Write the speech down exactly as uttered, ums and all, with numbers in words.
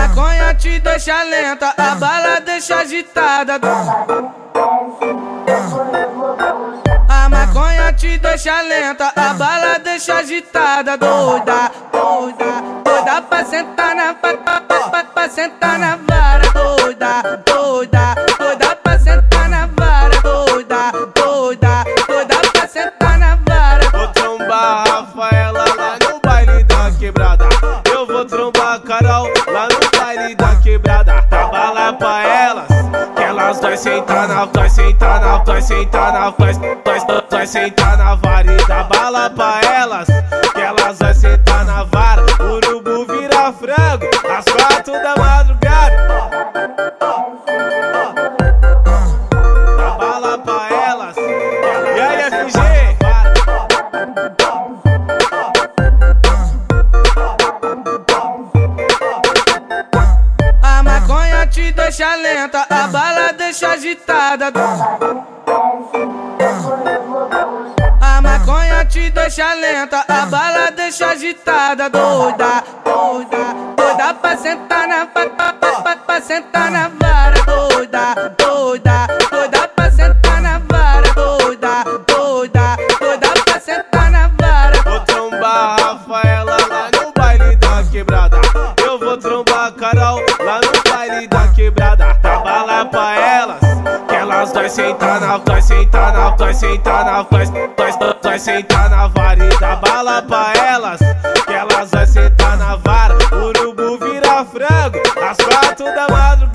maconha te deixa lenta, a bala deixa agitada. A maconha te deixa lenta, a bala deixa agitada. Doida, doida, doida pra sentar na pra, pra, pra, pra sentar na vara. Doida, doida, doida pra sentar na vara. Doida, doida, doida pra sentar na vara. Vou trombar a Rafaela lá no baile da quebrada. Eu vou trombar a Carol lá no baile da quebrada. Dá bala pra elas, que elas vai sentar na, vai sentar na, vai sentar na, vai, vai, vai sentar na vara. E dá bala pra elas, que elas vai sentar na vara. O urubu vira frango às quatro da madrugada. Dá bala pra elas, e aí F G? A maconha te deixa lenta, a bala deixa agitada. A maconha te deixa lenta, a bala deixa agitada. Doida, doida, doida pra sentar na pra, pra, pra, pra sentar na vara. Doida, doida, doida pra sentar na vara. Doida, doida, doida pra sentar na vara. Vou trombar a Rafaela lá no baile da quebrada. Eu vou trombar a Carol lá no baile da quebrada. Dá bala pra elas, que elas vai sentar na, vai sentar na, vai sentar na, vai, vai, vai sentar na vara. E dá bala pra elas, que elas vai sentar na vara. O urubu vira frango às quatro da madrugada.